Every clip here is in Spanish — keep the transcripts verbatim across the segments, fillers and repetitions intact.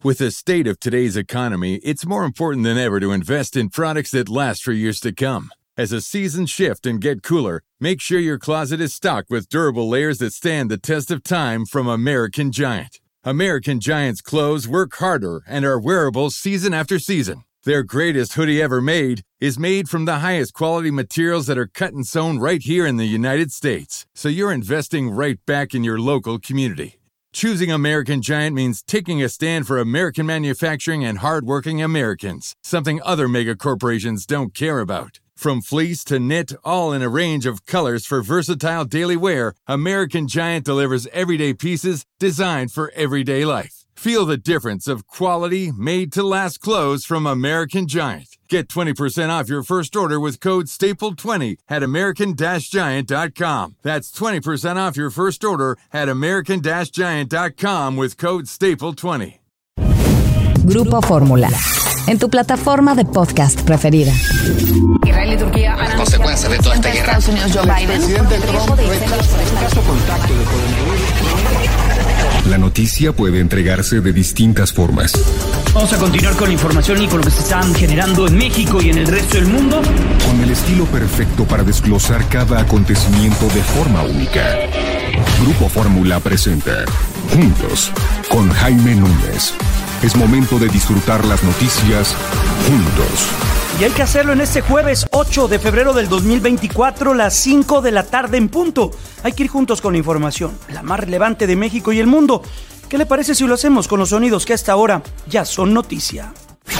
With the state of today's economy, it's more important than ever to invest in products that last for years to come. As the seasons shift and get cooler, make sure your closet is stocked with durable layers that stand the test of time from American Giant. American Giant's clothes work harder and are wearable season after season. Their greatest hoodie ever made is made from the highest quality materials that are cut and sewn right here in the United States. So you're investing right back in your local community. Choosing American Giant means taking a stand for American manufacturing and hardworking Americans, something other mega corporations don't care about. From fleece to knit, all in a range of colors for versatile daily wear, American Giant delivers everyday pieces designed for everyday life. Feel the difference of quality, made-to-last clothes from American Giant. Get twenty percent off your first order with code staple twenty at american giant dot com. That's twenty percent off your first order at american giant dot com with code staple twenty. Grupo Fórmula, en tu plataforma de podcast preferida. Israel y Turquía las consecuencias de toda esta guerra. Estados Unidos, Joe Biden. Presidente Trump caso contacto de coronavirus. La noticia puede entregarse de distintas formas. Vamos a continuar con la información y con lo que se están generando en México y en el resto del mundo. Con el estilo perfecto para desglosar cada acontecimiento de forma única. Grupo Fórmula presenta Juntos con Jaime Núñez. Es momento de disfrutar las noticias juntos. Y hay que hacerlo en este jueves ocho de febrero del dos mil veinticuatro, las cinco de la tarde en punto. Hay que ir juntos con la información, la más relevante de México y el mundo. ¿Qué le parece si lo hacemos con los sonidos que a esta hora ya son noticia?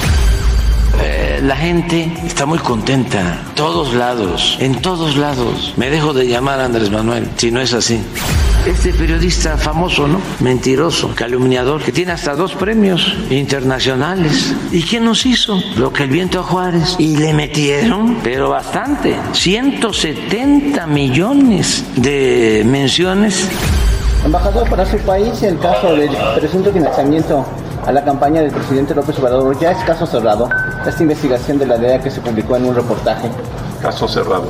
Eh, la gente está muy contenta, todos lados, en todos lados. Me dejo de llamar Andrés Manuel, si no es así. Este periodista famoso, ¿no? Mentiroso, calumniador, que tiene hasta dos premios internacionales. ¿Y qué nos hizo? Lo que el viento a Juárez. Y le metieron, pero bastante, ciento setenta millones de menciones. Embajador, para su país, el caso del presunto financiamiento a la campaña del presidente López Obrador ya es caso cerrado. Esta investigación de la D E A que se publicó en un reportaje. Caso cerrado,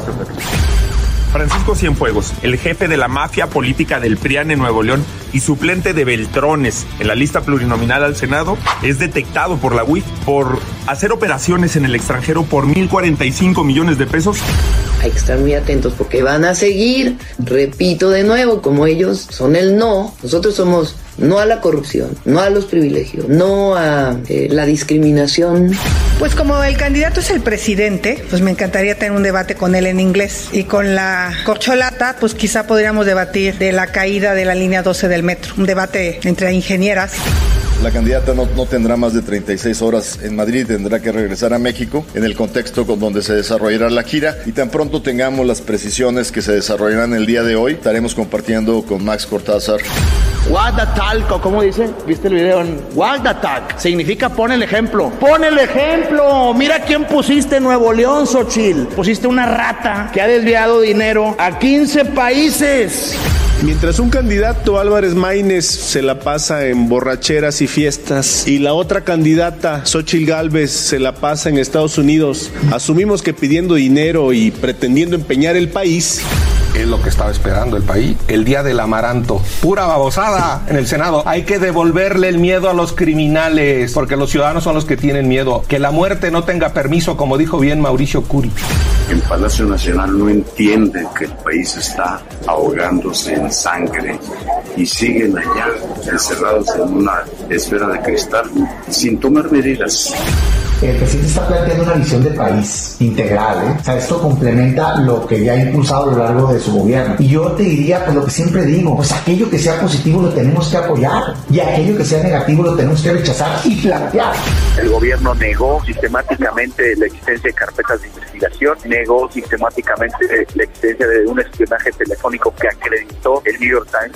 Francisco Cienfuegos, el jefe de la mafia política del P R I A N en Nuevo León y suplente de Beltrones en la lista plurinominal al Senado, es detectado por la U I F por hacer operaciones en el extranjero por mil cuarenta y cinco millones de pesos. Hay que estar muy atentos porque van a seguir, repito de nuevo, como ellos son el no, nosotros somos no a la corrupción, no a los privilegios, no a eh, la discriminación. Pues como el candidato es el presidente, pues me encantaría tener un debate con él en inglés. Y con la corcholata, pues quizá podríamos debatir de la caída de la línea doce del metro, un debate entre ingenieras. La candidata no, no tendrá más de treinta y seis horas en Madrid, tendrá que regresar a México en el contexto con donde se desarrollará la gira y tan pronto tengamos las precisiones que se desarrollarán el día de hoy, estaremos compartiendo con Max Cortázar. Guadatalco, ¿cómo dice? ¿Viste el video? Guadatac significa pon el ejemplo. ¡Pon el ejemplo! Mira quién pusiste en Nuevo León, Xochitl. Pusiste una rata que ha desviado dinero a quince países. Mientras un candidato, Álvarez Maínez, se la pasa en borracheras y fiestas y la otra candidata, Xochitl Gálvez, se la pasa en Estados Unidos, asumimos que pidiendo dinero y pretendiendo empeñar el país. Es lo que estaba esperando el país. El día del amaranto. Pura babosada en el Senado. Hay que devolverle el miedo a los criminales, porque los ciudadanos son los que tienen miedo. Que la muerte no tenga permiso, como dijo bien Mauricio Curi. El Palacio Nacional no entiende que el país está ahogándose en sangre y siguen allá encerrados en una esfera de cristal sin tomar medidas. El presidente está planteando una visión de país integral, ¿eh? O sea, esto complementa lo que ya ha impulsado a lo largo de su gobierno. Y yo te diría, pues lo que siempre digo, pues aquello que sea positivo lo tenemos que apoyar y aquello que sea negativo lo tenemos que rechazar y plantear. El gobierno negó sistemáticamente la existencia de carpetas de investigación, negó sistemáticamente la existencia de un espionaje telefónico que acreditó el New York Times.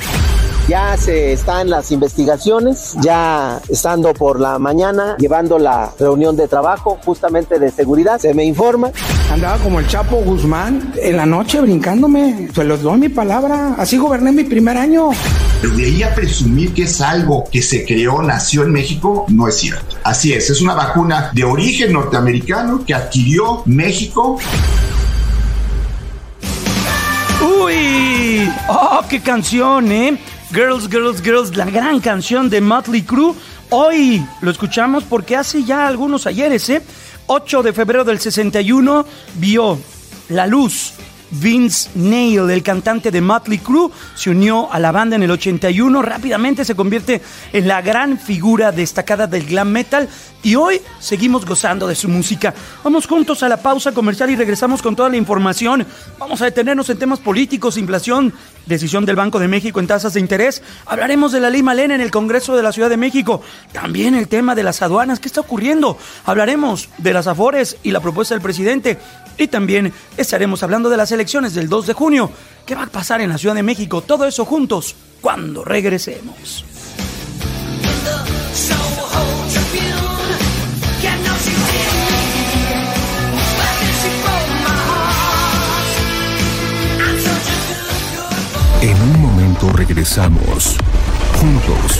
Ya se están las investigaciones, ya estando por la mañana, llevando la reunión de trabajo justamente de seguridad, se me informa. Andaba como el Chapo Guzmán en la noche brincándome, se los doy mi palabra, así goberné mi primer año. De ahí a presumir que es algo que se creó, nació en México, no es cierto. Así es, es una vacuna de origen norteamericano que adquirió México. ¡Uy! ¡Oh, qué canción, eh! Girls, Girls, Girls, la gran canción de Mötley Crüe. Hoy lo escuchamos porque hace ya algunos ayeres, ¿eh? ocho de febrero del sesenta y uno vio la luz Vince Neil, el cantante de Mötley Crüe, se unió a la banda en el ochenta y uno, rápidamente se convierte en la gran figura destacada del glam metal y hoy seguimos gozando de su música. Vamos juntos a la pausa comercial y regresamos con toda la información. Vamos a detenernos en temas políticos, inflación, decisión del Banco de México en tasas de interés. Hablaremos de la ley Malena en el Congreso de la Ciudad de México. También el tema de las aduanas. ¿Qué está ocurriendo? Hablaremos de las Afores y la propuesta del presidente. Y también estaremos hablando de las elecciones del dos de junio. ¿Qué va a pasar en la Ciudad de México? Todo eso juntos cuando regresemos. En un momento regresamos. Juntos.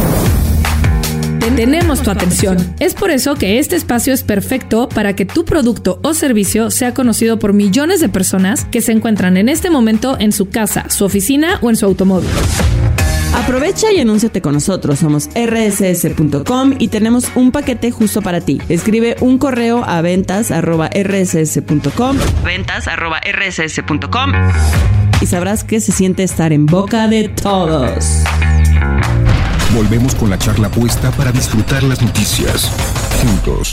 Tenemos tu atención. Es por eso que este espacio es perfecto para que tu producto o servicio sea conocido por millones de personas que se encuentran en este momento en su casa, su oficina o en su automóvil. Aprovecha y anúnciate con nosotros. Somos erre ese ese punto com y tenemos un paquete justo para ti. Escribe un correo a ventas arroba erre ese ese punto com ventas arroba erre ese ese punto com y sabrás que se siente estar en boca de todos. Volvemos con la charla puesta para disfrutar las noticias. Juntos.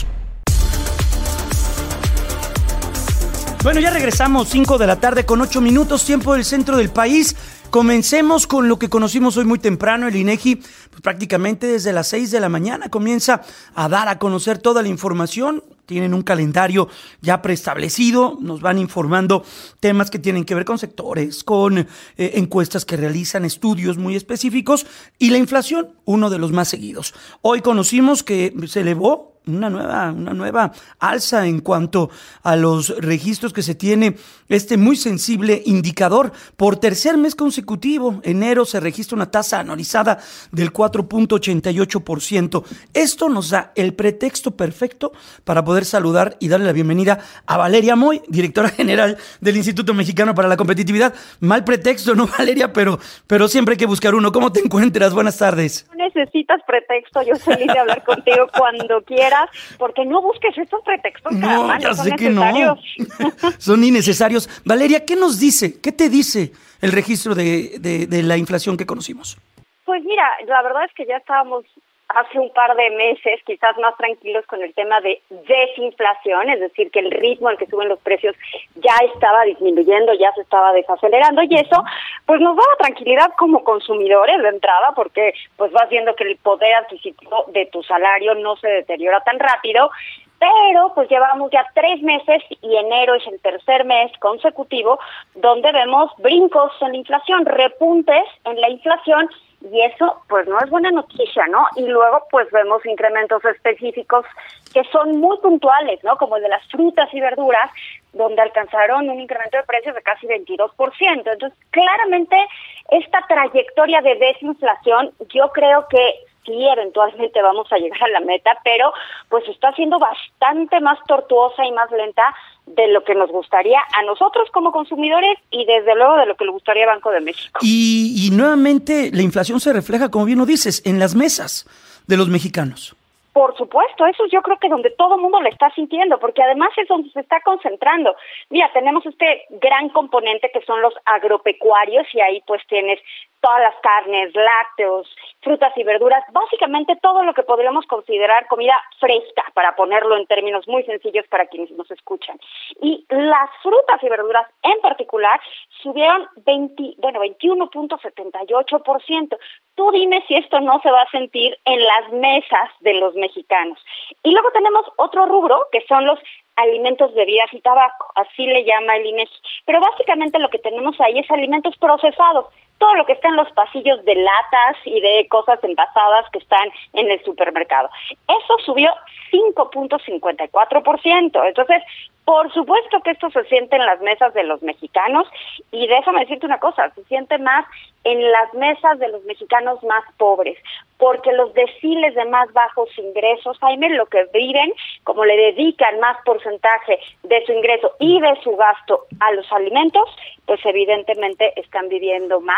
Bueno, ya regresamos, cinco de la tarde con ocho minutos, tiempo del centro del país. Comencemos con lo que conocimos hoy muy temprano. El INEGI, pues prácticamente desde las seis de la mañana comienza a dar a conocer toda la información. Tienen un calendario ya preestablecido, nos van informando temas que tienen que ver con sectores, con eh, encuestas que realizan, estudios muy específicos y la inflación, uno de los más seguidos. Hoy conocimos que se elevó una nueva, una nueva alza en cuanto a los registros que se tiene este muy sensible indicador. Por tercer mes consecutivo, enero, se registra una tasa anualizada del cuatro punto ochenta y ocho por ciento. Esto nos da el pretexto perfecto para poder saludar y darle la bienvenida a Valeria Moy, directora general del Instituto Mexicano para la Competitividad. Mal pretexto, ¿no, Valeria? Pero, pero siempre hay que buscar uno. ¿Cómo te encuentras? Buenas tardes. No necesitas pretexto, yo feliz de hablar contigo cuando quieras. Porque no busques estos pretextos, no, caramba, ya no son sé necesarios. Que no. Son innecesarios. Valeria, ¿qué nos dice? ¿Qué te dice el registro de, de, de la inflación que conocimos? Pues mira, la verdad es que ya estábamos hace un par de meses quizás más tranquilos con el tema de desinflación, es decir, que el ritmo al que suben los precios ya estaba disminuyendo, ya se estaba desacelerando y eso pues nos daba tranquilidad como consumidores de entrada porque pues vas viendo que el poder adquisitivo de tu salario no se deteriora tan rápido. Pero pues llevamos ya tres meses y enero es el tercer mes consecutivo donde vemos brincos en la inflación, repuntes en la inflación y eso pues no es buena noticia, ¿no? Y luego pues vemos incrementos específicos que son muy puntuales, ¿no? Como el de las frutas y verduras, donde alcanzaron un incremento de precios de casi veintidós por ciento. Entonces, claramente esta trayectoria de desinflación yo creo que sí, eventualmente vamos a llegar a la meta, pero pues está siendo bastante más tortuosa y más lenta de lo que nos gustaría a nosotros como consumidores y desde luego de lo que le gustaría al Banco de México. Y, y nuevamente la inflación se refleja, como bien lo dices, en las mesas de los mexicanos. Por supuesto, eso yo creo que donde todo el mundo lo está sintiendo, porque además es donde se está concentrando. Mira, tenemos este gran componente que son los agropecuarios y ahí pues tienes todas las carnes, lácteos, frutas y verduras, básicamente todo lo que podríamos considerar comida fresca, para ponerlo en términos muy sencillos para quienes nos escuchan. Y las frutas y verduras en particular subieron veinte, bueno, veintiuno punto setenta y ocho por ciento. Tú dime si esto no se va a sentir en las mesas de los mexicanos. Y luego tenemos otro rubro que son los alimentos, bebidas y tabaco, así le llama el INEGI. Pero básicamente lo que tenemos ahí es alimentos procesados, todo lo que está en los pasillos de latas y de cosas envasadas que están en el supermercado. Eso subió cinco punto cincuenta y cuatro por ciento. Entonces, por supuesto que esto se siente en las mesas de los mexicanos y déjame decirte una cosa, se siente más en las mesas de los mexicanos más pobres, porque los deciles de más bajos ingresos, Jaime, lo que viven, como le dedican más porcentaje de su ingreso y de su gasto a los alimentos, pues evidentemente están viviendo más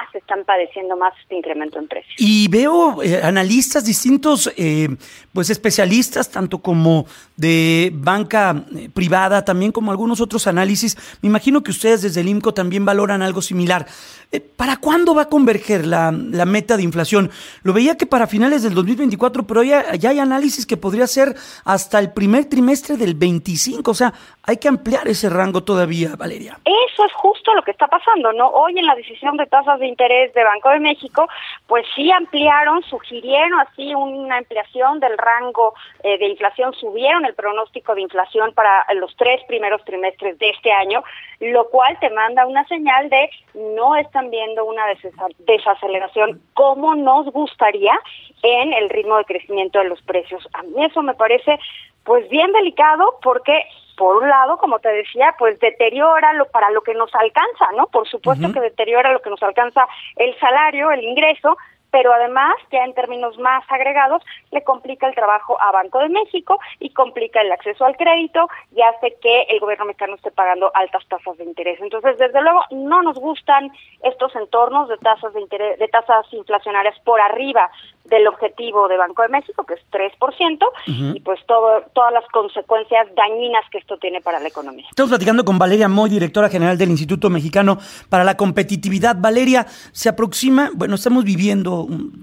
están padeciendo más este incremento en precios. Y veo eh, analistas distintos, eh, pues especialistas, tanto como de banca eh, privada, también como algunos otros análisis. Me imagino que ustedes desde el IMCO también valoran algo similar. Eh, ¿Para cuándo va a converger la, la meta de inflación? Lo veía que para finales del dos mil veinticuatro, pero ya, ya hay análisis que podría ser hasta el primer trimestre del veinticinco. O sea, hay que ampliar ese rango todavía, Valeria. Eso es justo lo que está pasando, ¿no? Hoy en la decisión de tasas de interés de Banco de México, pues sí ampliaron, sugirieron así una ampliación del rango eh, de inflación, subieron el pronóstico de inflación para los tres primeros trimestres de este año, lo cual te manda una señal de no están viendo una desaceleración como nos gustaría en el ritmo de crecimiento de los precios. A mí eso me parece pues bien delicado porque, por un lado, como te decía, pues deteriora lo para lo que nos alcanza, ¿no? Por supuesto uh-huh. que deteriora lo que nos alcanza el salario, el ingreso, pero además, ya en términos más agregados, le complica el trabajo a Banco de México y complica el acceso al crédito y hace que el gobierno mexicano esté pagando altas tasas de interés. Entonces, desde luego, no nos gustan estos entornos de tasas de interés, de tasas inflacionarias por arriba del objetivo de Banco de México, que es tres por ciento, uh-huh. y pues todo, todas las consecuencias dañinas que esto tiene para la economía. Estamos platicando con Valeria Moy, directora general del Instituto Mexicano para la Competitividad. Valeria, se aproxima, bueno, estamos viviendo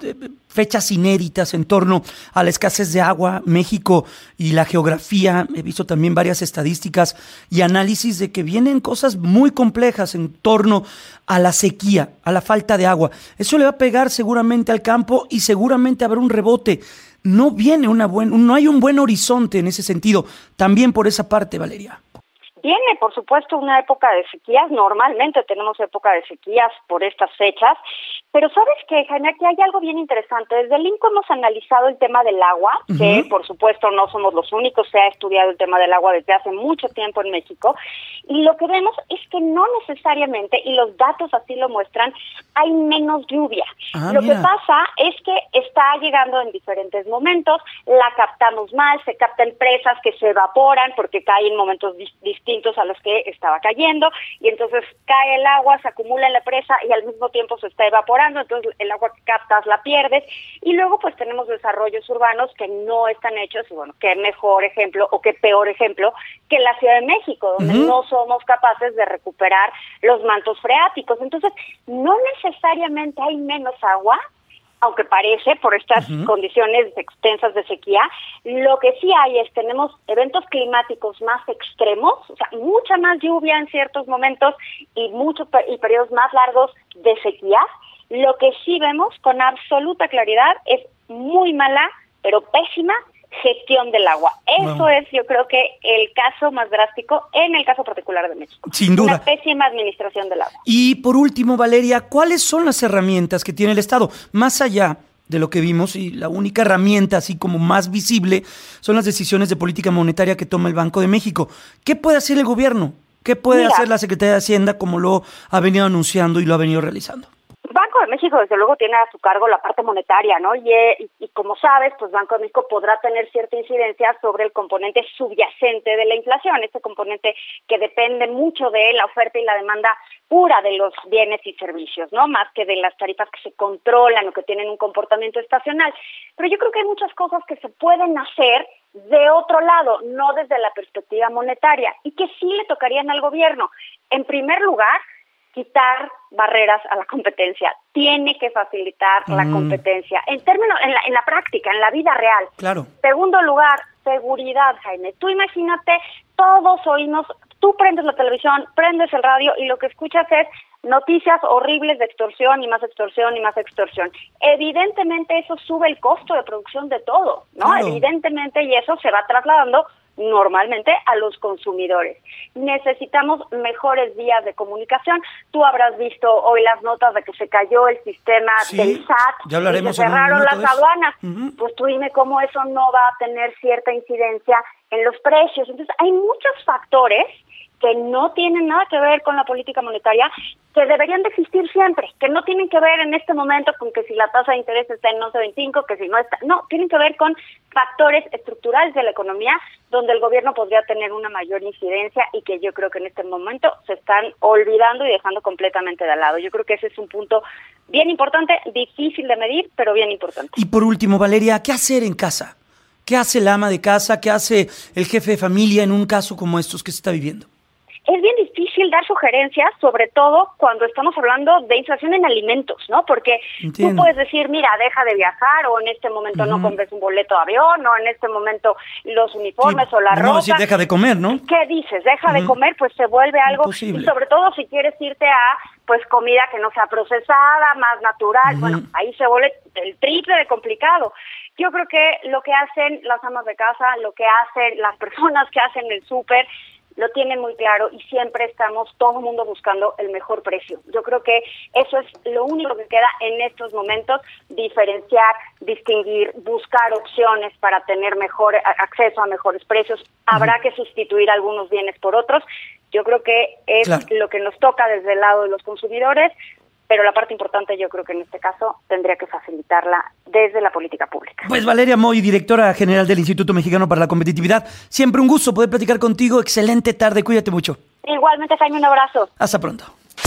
fechas inéditas en torno a la escasez de agua. México y la geografía, he visto también varias estadísticas y análisis de que vienen cosas muy complejas en torno a la sequía, a la falta de agua. Eso le va a pegar seguramente al campo y seguramente habrá un rebote. No viene una buen, no hay un buen horizonte en ese sentido, también por esa parte, Valeria. Viene, por supuesto, una época de sequías. Normalmente tenemos época de sequías por estas fechas. Pero ¿sabes qué, Jaime? Aquí hay algo bien interesante. Desde el INCO hemos analizado el tema del agua, uh-huh. que por supuesto no somos los únicos. Se ha estudiado el tema del agua desde hace mucho tiempo en México. Y lo que vemos es que no necesariamente, y los datos así lo muestran, hay menos lluvia. Ah, lo mira. que pasa es que está llegando en diferentes momentos, la captamos mal, se captan presas que se evaporan porque caen en momentos dis- distintos a los que estaba cayendo, y entonces cae el agua, se acumula en la presa y al mismo tiempo se está evaporando. Entonces el agua que captas la pierdes, y luego pues tenemos desarrollos urbanos que no están hechos, y bueno, qué mejor ejemplo o qué peor ejemplo que la Ciudad de México, donde uh-huh. no somos capaces de recuperar los mantos freáticos. Entonces no necesariamente hay menos agua, aunque parece, por estas uh-huh. condiciones extensas de sequía. Lo que sí hay es, tenemos eventos climáticos más extremos, o sea, mucha más lluvia en ciertos momentos y muchos y periodos más largos de sequía. Lo que sí vemos con absoluta claridad es muy mala, pero pésima, gestión del agua. Eso no. es, yo creo que el caso más drástico en el caso particular de México. Sin duda. Una pésima administración del agua. Y por último, Valeria, ¿cuáles son las herramientas que tiene el Estado? Más allá de lo que vimos, y la única herramienta así como más visible son las decisiones de política monetaria que toma el Banco de México. ¿Qué puede hacer el gobierno? ¿Qué puede Mira, hacer la Secretaría de Hacienda como lo ha venido anunciando y lo ha venido realizando? Banco de México, desde luego, tiene a su cargo la parte monetaria, ¿no? Y, y, y como sabes, pues Banco de México podrá tener cierta incidencia sobre el componente subyacente de la inflación, este componente que depende mucho de la oferta y la demanda pura de los bienes y servicios, ¿no? Más que de las tarifas que se controlan o que tienen un comportamiento estacional. Pero yo creo que hay muchas cosas que se pueden hacer de otro lado, no desde la perspectiva monetaria, y que sí le tocarían al gobierno. En primer lugar, quitar barreras a la competencia. Tiene que facilitar mm. la competencia en términos, en la, en la práctica, en la vida real. Claro. Segundo lugar, seguridad, Jaime. Tú imagínate, todos oímos, tú prendes la televisión, prendes el radio y lo que escuchas es noticias horribles de extorsión y más extorsión y más extorsión. Evidentemente eso sube el costo de producción de todo, ¿no? Claro. Evidentemente, y eso se va trasladando normalmente a los consumidores. Necesitamos mejores vías de comunicación. Tú habrás visto hoy las notas de que se cayó el sistema sí, del S A T, ya hablaremos y se cerraron las aduanas. Uh-huh. Pues tú dime cómo eso no va a tener cierta incidencia en los precios. Entonces hay muchos factores que no tienen nada que ver con la política monetaria, que deberían de existir siempre, que no tienen que ver en este momento con que si la tasa de interés está en once punto veinticinco, que si no está, no, tienen que ver con factores estructurales de la economía donde el gobierno podría tener una mayor incidencia y que yo creo que en este momento se están olvidando y dejando completamente de lado. Yo creo que ese es un punto bien importante, difícil de medir, pero bien importante. Y por último, Valeria, ¿qué hacer en casa? ¿Qué hace la ama de casa? ¿Qué hace el jefe de familia en un caso como estos que se está viviendo? Es bien difícil dar sugerencias, sobre todo cuando estamos hablando de inflación en alimentos, ¿no? Porque Entiendo. Tú puedes decir, mira, deja de viajar, o en este momento uh-huh. no compres un boleto de avión, o en este momento los uniformes sí, o la no, ropa. No, sí, deja de comer, ¿no? ¿Qué dices? Deja uh-huh. de comer, pues se vuelve algo... Imposible. Y sobre todo si quieres irte a, pues, comida que no sea procesada, más natural, uh-huh. bueno, ahí se vuelve el triple de complicado. Yo creo que lo que hacen las amas de casa, lo que hacen las personas que hacen el súper, lo tienen muy claro y siempre estamos todo el mundo buscando el mejor precio. Yo creo que eso es lo único que queda en estos momentos, diferenciar, distinguir, buscar opciones para tener mejor acceso a mejores precios. Habrá uh-huh. que sustituir algunos bienes por otros. Yo creo que es claro. lo que nos toca desde el lado de los consumidores, pero la parte importante yo creo que en este caso tendría que facilitarla desde la política pública. Pues Valeria Moy, directora general del Instituto Mexicano para la Competitividad, siempre un gusto poder platicar contigo. Excelente tarde, cuídate mucho. Igualmente, Jaime, un abrazo. Hasta pronto.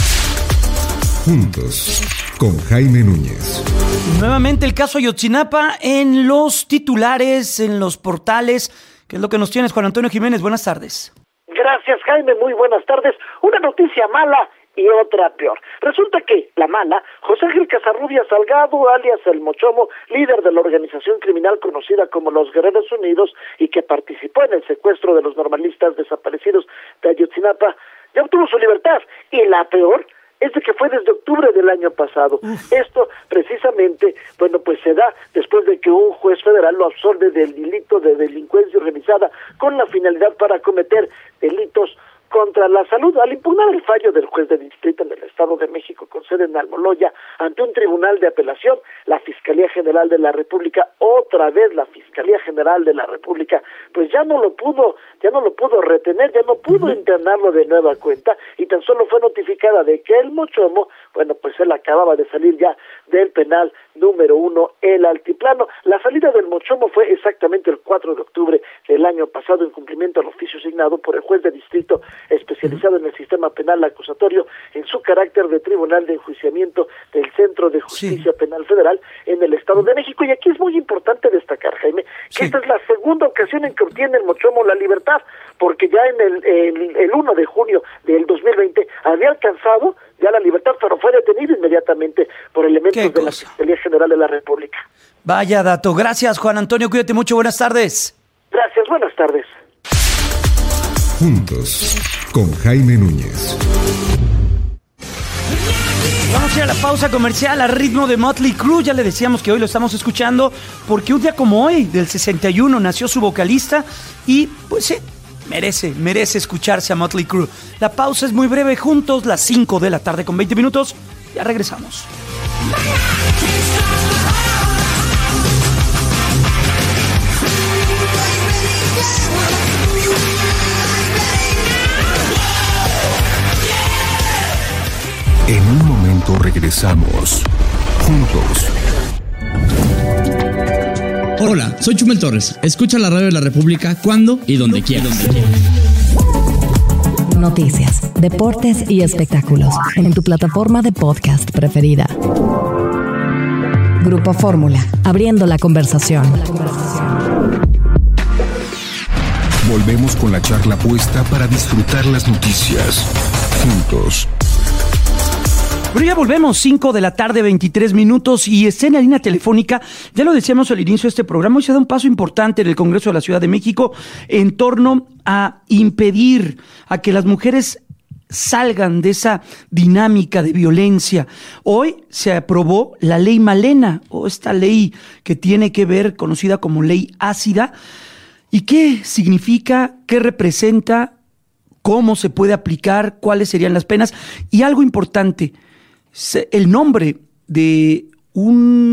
Juntos, con Jaime Núñez. Nuevamente el caso Ayotzinapa en los titulares, en los portales. ¿Qué es lo que nos tienes, Juan Antonio Jiménez? Buenas tardes. Gracias, Jaime, muy buenas tardes. Una noticia mala y otra peor. Resulta que la mala, José Ángel Casarrubia Salgado, alias El Mochomo, líder de la organización criminal conocida como los Guerreros Unidos y que participó en el secuestro de los normalistas desaparecidos de Ayotzinapa, ya obtuvo su libertad. Y la peor es de que fue desde octubre del año pasado. Uf. Esto precisamente, bueno, pues se da después de que un juez federal lo absolve del delito de delincuencia organizada con la finalidad para cometer delitos contra la salud. Al impugnar el fallo del juez de distrito en el Estado de México con sede en Almoloya ante un tribunal de apelación, la Fiscalía General de la República, otra vez la Fiscalía General de la República, pues ya no lo pudo, ya no lo pudo retener, ya no pudo internarlo de nueva cuenta y tan solo fue notificada de que el Mochomo, bueno, pues él acababa de salir ya del penal número uno, el Altiplano. La salida del Mochomo fue exactamente el cuatro de octubre del año pasado en cumplimiento al oficio asignado por el juez de distrito especializado en el sistema penal acusatorio en su carácter de tribunal de enjuiciamiento del Centro de Justicia sí. Penal Federal en el Estado de México. Y aquí es muy importante destacar, Jaime, que sí. esta es la segunda ocasión en que obtiene el Mochomo la libertad, porque ya en el, el, el uno de junio del dos mil veinte había alcanzado ya la libertad, pero fue detenido inmediatamente por elementos de la Fiscalía General de la República. Vaya dato. Gracias, Juan Antonio. Cuídate mucho. Buenas tardes. Gracias. Buenas tardes. Juntos, con Jaime Núñez. Vamos a ir a la pausa comercial a ritmo de Motley Crue. Ya le decíamos que hoy lo estamos escuchando porque un día como hoy, del sesenta y uno, nació su vocalista y, pues sí, merece, merece escucharse a Motley Crue. La pausa es muy breve, juntos, las cinco de la tarde con veinte minutos. Ya regresamos. En un momento regresamos. Juntos. Hola, soy Chumel Torres. Escucha la radio de la República cuando y donde quieras. Noticias, deportes y espectáculos en tu plataforma de podcast preferida. Grupo Fórmula, abriendo la conversación. Volvemos con la charla puesta para disfrutar las noticias. Juntos. Pero ya volvemos, cinco de la tarde, veintitrés minutos, y está en la línea telefónica. Ya lo decíamos al inicio de este programa, hoy se da un paso importante en el Congreso de la Ciudad de México en torno a impedir a que las mujeres salgan de esa dinámica de violencia. Hoy se aprobó la ley Malena, o esta ley que tiene que ver, conocida como ley ácida. ¿Y qué significa? ¿Qué representa? ¿Cómo se puede aplicar? ¿Cuáles serían las penas? Y algo importante, el nombre de un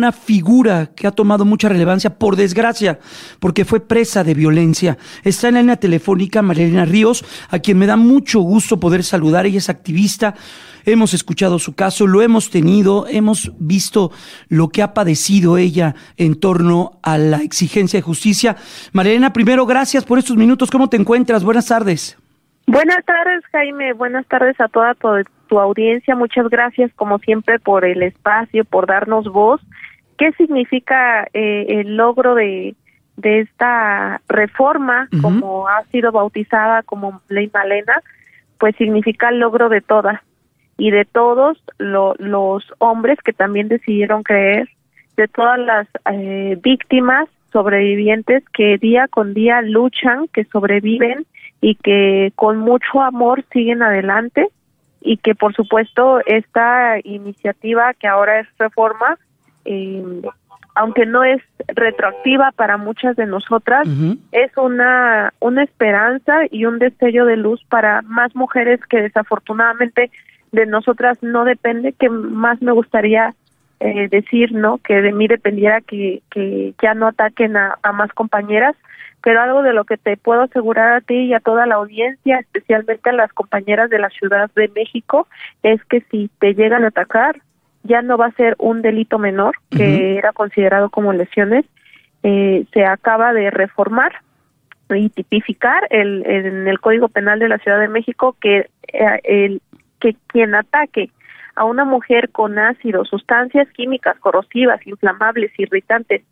una figura que ha tomado mucha relevancia, por desgracia, porque fue presa de violencia. Está en la línea telefónica María Ríos, a quien me da mucho gusto poder saludar. Ella es activista, hemos escuchado su caso, lo hemos tenido, hemos visto lo que ha padecido ella en torno a la exigencia de justicia. María Elena, primero, gracias por estos minutos. ¿Cómo te encuentras? Buenas tardes. Buenas tardes, Jaime. Buenas tardes a toda tu, tu audiencia. Muchas gracias, como siempre, por el espacio, por darnos voz. ¿Qué significa eh, el logro de, de esta reforma, uh-huh. como ha sido bautizada como Ley Malena? Pues significa el logro de todas y de todos lo, los hombres que también decidieron creer, de todas las eh, víctimas sobrevivientes que día con día luchan, que sobreviven y que con mucho amor siguen adelante, y que por supuesto esta iniciativa que ahora es reforma, eh, aunque no es retroactiva para muchas de nosotras, uh-huh. es una una esperanza y un destello de luz para más mujeres que desafortunadamente de nosotras no depende, que más me gustaría eh, decir, ¿no? Que de mí dependiera que, que ya no ataquen a, a más compañeras, pero algo de lo que te puedo asegurar a ti y a toda la audiencia, especialmente a las compañeras de la Ciudad de México, es que si te llegan a atacar, ya no va a ser un delito menor, que uh-huh. era considerado como lesiones. Eh, se acaba de reformar y tipificar el, el, en el Código Penal de la Ciudad de México que, eh, el, que quien ataque a una mujer con ácido, sustancias químicas corrosivas, inflamables, irritantes,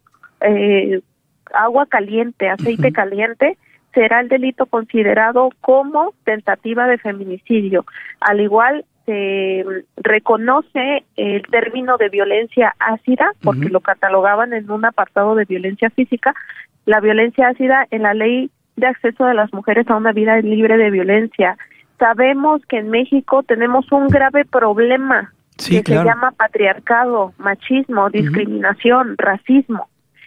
eh, agua caliente, aceite uh-huh. caliente, será el delito considerado como tentativa de feminicidio. Al igual se reconoce el término de violencia ácida, porque uh-huh. lo catalogaban en un apartado de violencia física, la violencia ácida en la Ley de Acceso de las Mujeres a una Vida Libre de Violencia. Sabemos que en México tenemos un grave problema sí, que claro. se llama patriarcado, machismo, discriminación, uh-huh. racismo.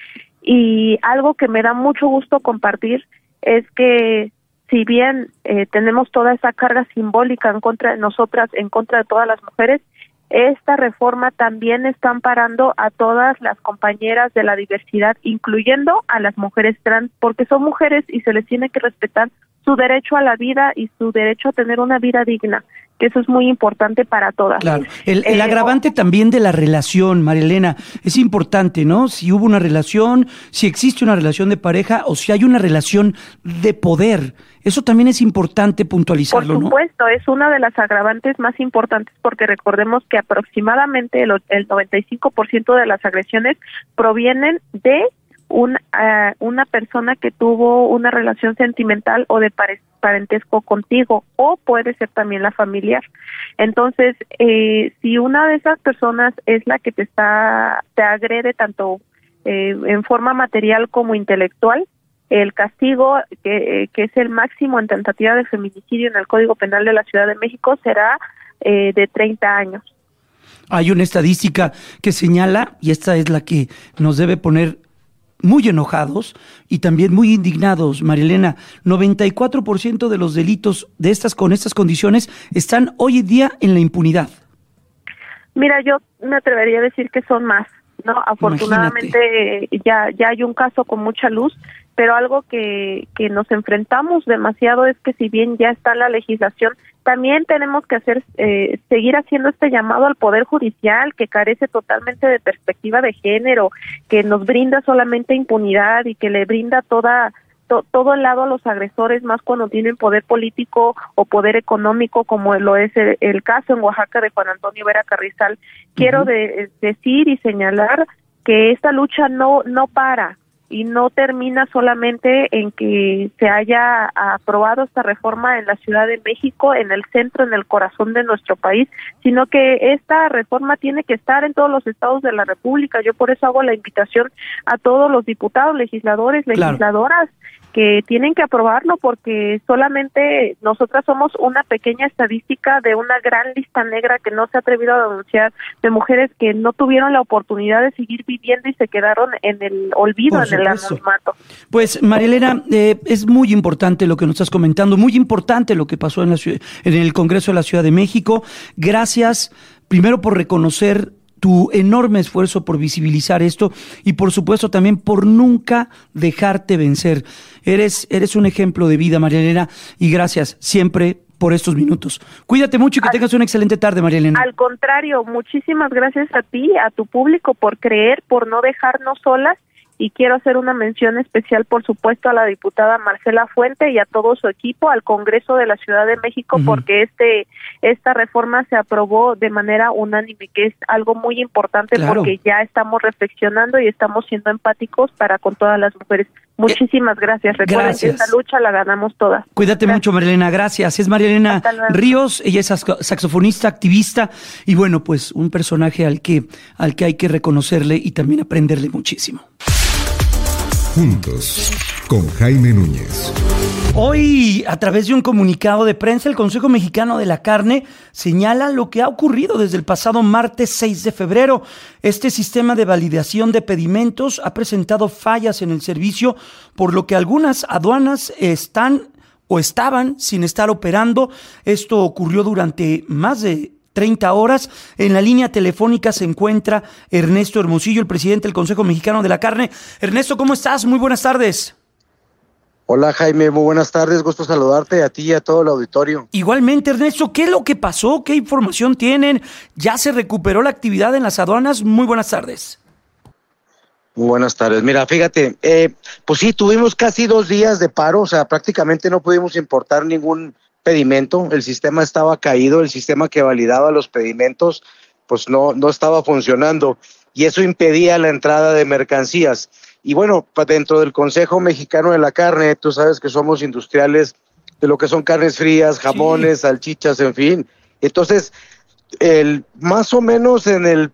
Y algo que me da mucho gusto compartir es que si bien eh, tenemos toda esa carga simbólica en contra de nosotras, en contra de todas las mujeres, esta reforma también está amparando a todas las compañeras de la diversidad, incluyendo a las mujeres trans, porque son mujeres y se les tiene que respetar su derecho a la vida y su derecho a tener una vida digna, que eso es muy importante para todas. Claro, el, el eh, agravante o, también de la relación, María Elena, es importante, ¿no? Si hubo una relación, si existe una relación de pareja o si hay una relación de poder, eso también es importante puntualizarlo, ¿no? Por supuesto, ¿no? Es una de las agravantes más importantes, porque recordemos que aproximadamente el, el noventa y cinco por ciento de las agresiones provienen de Un, uh, una persona que tuvo una relación sentimental o de pare- parentesco contigo, o puede ser también la familiar. Entonces, eh, si una de esas personas es la que te está te agrede tanto eh, en forma material como intelectual, el castigo, que, que es el máximo en tentativa de feminicidio en el Código Penal de la Ciudad de México, será eh, de treinta años. Hay una estadística que señala, y esta es la que nos debe poner muy enojados y también muy indignados, María Elena. noventa y cuatro por ciento de los delitos de estas con estas condiciones están hoy en día en la impunidad. Mira, yo me atrevería a decir que son más, ¿no? Afortunadamente ya ya hay un caso con mucha luz, pero algo que, que nos enfrentamos demasiado es que si bien ya está la legislación, también tenemos que hacer eh, seguir haciendo este llamado al Poder Judicial, que carece totalmente de perspectiva de género, que nos brinda solamente impunidad y que le brinda toda to, todo el lado a los agresores, más cuando tienen poder político o poder económico, como lo es el, el caso en Oaxaca de Juan Antonio Vera Carrizal. Uh-huh. Quiero de, decir y señalar que esta lucha no no para, y no termina solamente en que se haya aprobado esta reforma en la Ciudad de México, en el centro, en el corazón de nuestro país, sino que esta reforma tiene que estar en todos los estados de la República. Yo por eso hago la invitación a todos los diputados, legisladores, legisladoras, claro, que tienen que aprobarlo, porque solamente nosotras somos una pequeña estadística de una gran lista negra que no se ha atrevido a denunciar, de mujeres que no tuvieron la oportunidad de seguir viviendo y se quedaron en el olvido, en el anonimato. Pues, María Elena, eh, es muy importante lo que nos estás comentando, muy importante lo que pasó en, la ciudad, en el Congreso de la Ciudad de México. Gracias, primero, por reconocer tu enorme esfuerzo por visibilizar esto y por supuesto también por nunca dejarte vencer. Eres, eres un ejemplo de vida, María Elena, y gracias siempre por estos minutos. Cuídate mucho y que al, tengas una excelente tarde, María Elena. Al contrario, muchísimas gracias a ti, a tu público por creer, por no dejarnos solas, y quiero hacer una mención especial, por supuesto, a la diputada Marcela Fuente y a todo su equipo, al Congreso de la Ciudad de México, uh-huh. porque este esta reforma se aprobó de manera unánime, que es algo muy importante, claro. porque ya estamos reflexionando y estamos siendo empáticos para con todas las mujeres. Muchísimas gracias. Recuerden gracias. que esta lucha la ganamos todas. Cuídate gracias. mucho, María Elena. Gracias. Es María Elena Ríos, ella es saxofonista, activista y bueno, pues un personaje al que, al que hay que reconocerle y también aprenderle muchísimo. Juntos, con Jaime Núñez. Hoy, a través de un comunicado de prensa, el Consejo Mexicano de la Carne señala lo que ha ocurrido desde el pasado martes seis de febrero. Este sistema de validación de pedimentos ha presentado fallas en el servicio, por lo que algunas aduanas están o estaban sin estar operando. Esto ocurrió durante más de treinta horas. En la línea telefónica se encuentra Ernesto Hermosillo, el presidente del Consejo Mexicano de la Carne. Ernesto, ¿cómo estás? Muy buenas tardes. Hola Jaime, muy buenas tardes, gusto saludarte a ti y a todo el auditorio. Igualmente, Ernesto, ¿qué es lo que pasó? ¿Qué información tienen? ¿Ya se recuperó la actividad en las aduanas? Muy buenas tardes. Muy buenas tardes. Mira, fíjate, eh, pues sí, tuvimos casi dos días de paro, o sea, prácticamente no pudimos importar ningún pedimento, el sistema estaba caído, el sistema que validaba los pedimentos, pues no, no estaba funcionando y eso impedía la entrada de mercancías. Y bueno, dentro del Consejo Mexicano de la Carne, tú sabes que somos industriales de lo que son carnes frías, jamones, sí. salchichas, en fin. Entonces, el, más o menos en el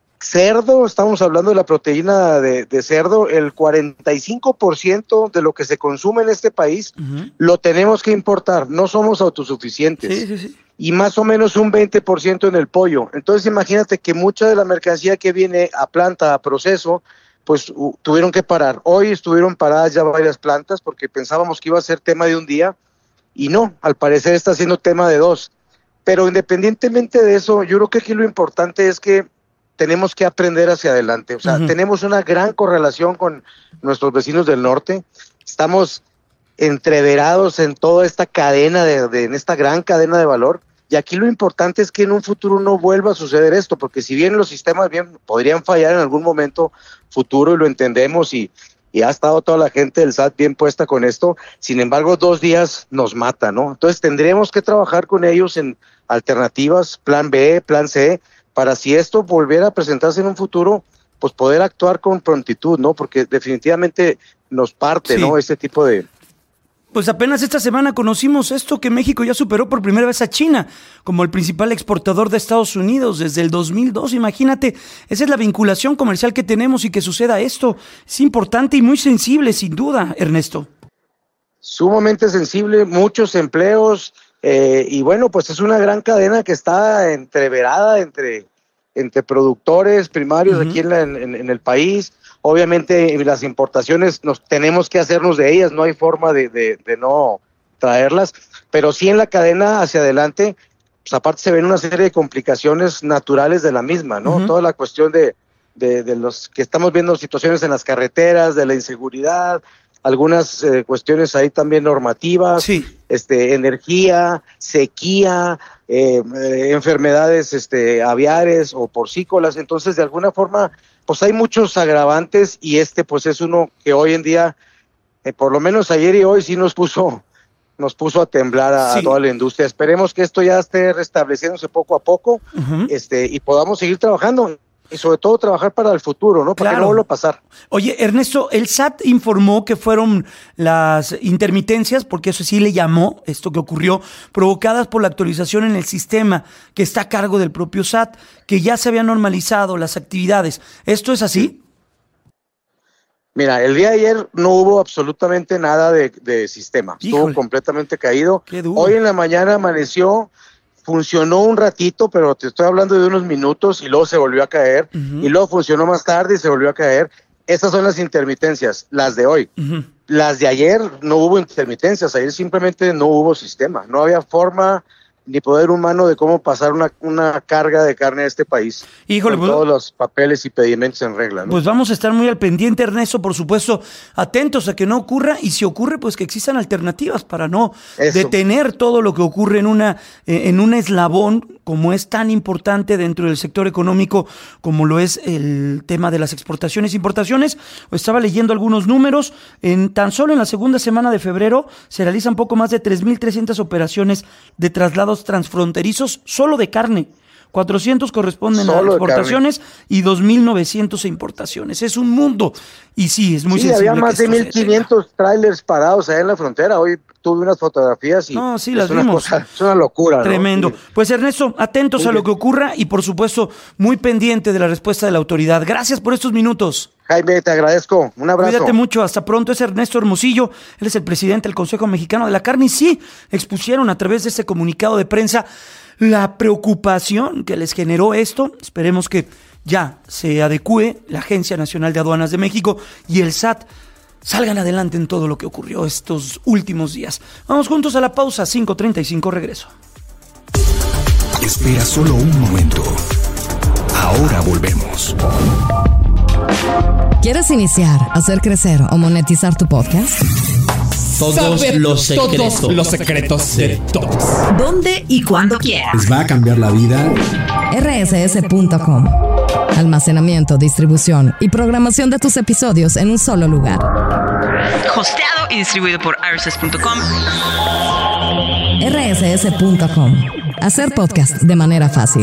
cerdo, estamos hablando de la proteína de, de cerdo, el cuarenta y cinco por ciento de lo que se consume en este país uh-huh. lo tenemos que importar, no somos autosuficientes. Sí, sí, sí. Y más o menos un veinte por ciento en el pollo. Entonces imagínate que mucha de la mercancía que viene a planta, a proceso, pues uh, tuvieron que parar. Hoy estuvieron paradas ya varias plantas porque pensábamos que iba a ser tema de un día y no, al parecer está siendo tema de dos. Pero independientemente de eso, yo creo que aquí lo importante es que tenemos que aprender hacia adelante. O sea, uh-huh. tenemos una gran correlación con nuestros vecinos del norte. Estamos entreverados en toda esta cadena, de, de, en esta gran cadena de valor. Y aquí lo importante es que en un futuro no vuelva a suceder esto, porque si bien los sistemas bien podrían fallar en algún momento futuro y lo entendemos y, y ha estado toda la gente del S A T bien puesta con esto, sin embargo dos días nos mata, ¿no? Entonces tendremos que trabajar con ellos en alternativas, plan B, plan C, para si esto volviera a presentarse en un futuro, pues poder actuar con prontitud, ¿no? Porque definitivamente nos parte, sí. ¿no? Este tipo de... Pues apenas esta semana conocimos esto, que México ya superó por primera vez a China como el principal exportador de Estados Unidos desde el dos mil dos. Imagínate, esa es la vinculación comercial que tenemos y que suceda esto. Es importante y muy sensible, sin duda, Ernesto. Sumamente sensible, muchos empleos, eh, y bueno, pues es una gran cadena que está entreverada entre, entre productores primarios uh-huh. aquí en, la, en, en el país. Obviamente las importaciones nos tenemos que hacernos de ellas, no hay forma de, de, de no traerlas, pero sí en la cadena hacia adelante, pues aparte se ven una serie de complicaciones naturales de la misma, ¿no? Uh-huh. Toda la cuestión de, de, de los que estamos viendo situaciones en las carreteras, de la inseguridad, algunas eh, cuestiones ahí también normativas, sí. este, energía, sequía, eh, eh, enfermedades este, aviares o porcícolas, entonces de alguna forma pues hay muchos agravantes y este pues es uno que hoy en día, eh, por lo menos ayer y hoy sí nos puso, nos puso a temblar a, sí. a toda la industria. Esperemos que esto ya esté restableciéndose poco a poco uh-huh. este, y podamos seguir trabajando. Y sobre todo trabajar para el futuro, ¿no? Para claro. que no vuelva a pasar. Oye, Ernesto, el S A T informó que fueron las intermitencias, porque eso sí le llamó, esto que ocurrió, provocadas por la actualización en el sistema que está a cargo del propio S A T, que ya se habían normalizado las actividades. ¿Esto es así? Mira, el día de ayer no hubo absolutamente nada de, de sistema. Híjole. Estuvo completamente caído. Qué duro. Hoy en la mañana amaneció... Funcionó un ratito, pero te estoy hablando de unos minutos y luego se volvió a caer uh-huh. y luego funcionó más tarde y se volvió a caer. Estas son las intermitencias, las de hoy. Uh-huh. Las de ayer no hubo intermitencias, ayer simplemente no hubo sistema, no había forma ni poder humano de cómo pasar una, una carga de carne a este país. Híjole, con pues, todos los papeles y pedimentos en regla, ¿no? Pues vamos a estar muy al pendiente, Ernesto, por supuesto, atentos a que no ocurra, y si ocurre, pues que existan alternativas para no Eso. detener todo lo que ocurre en una eh, en un eslabón como es tan importante dentro del sector económico como lo es el tema de las exportaciones e importaciones. Estaba leyendo algunos números, en tan solo en la segunda semana de febrero se realizan poco más de tres mil trescientas operaciones de traslados transfronterizos solo de carne. cuatrocientos corresponden Solo a exportaciones y dos mil novecientos a importaciones. Es un mundo. Y sí, es muy sí, sensible. había más de mil quinientos trailers parados allá en la frontera. Hoy tuve unas fotografías y no, sí, es, las una vimos. cosa, es una locura. Tremendo. ¿no? Sí. Pues Ernesto, atentos a lo que ocurra y por supuesto muy pendiente de la respuesta de la autoridad. Gracias por estos minutos. Jaime, te agradezco. Un abrazo. Cuídate mucho. Hasta pronto. Es Ernesto Hermosillo. Él es el presidente del Consejo Mexicano de la Carne. Y sí, expusieron a través de este comunicado de prensa la preocupación que les generó esto. Esperemos que ya se adecue la Agencia Nacional de Aduanas de México y el S A T salgan adelante en todo lo que ocurrió estos últimos días. Vamos juntos a la pausa. cinco treinta y cinco, regreso. Espera solo un momento. Ahora volvemos. ¿Quieres iniciar, hacer crecer o monetizar tu podcast? Todos Saber los secretos. Todos los secretos de todos. ¿Dónde y cuándo quieras? ¿Les va a cambiar la vida? R S S punto com. Almacenamiento, distribución y programación de tus episodios en un solo lugar. Hosteado y distribuido por R S S punto com. R S S punto com. Hacer podcast de manera fácil.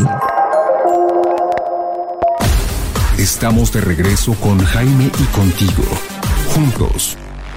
Estamos de regreso con Jaime y contigo. Juntos.